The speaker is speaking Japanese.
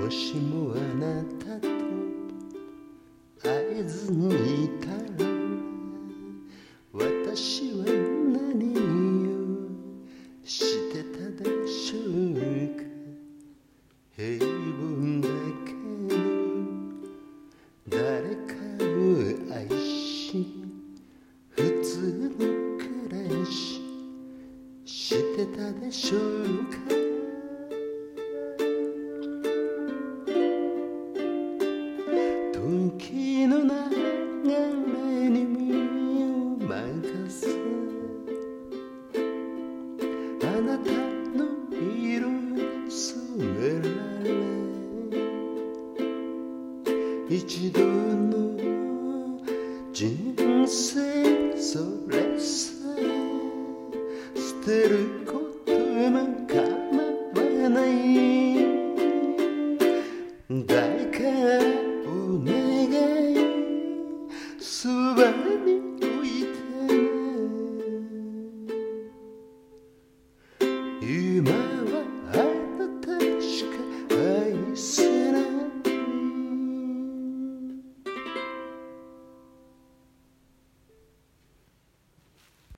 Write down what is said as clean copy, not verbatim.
もしもあなたと会えずにいたら私は何をしてたでしょうか。平凡だけど誰かを愛し普通の暮らししてたでしょうか。時の流れに身を任せあなたの色に染められ一度の人生それさえ捨てることも構わないだからお願いそば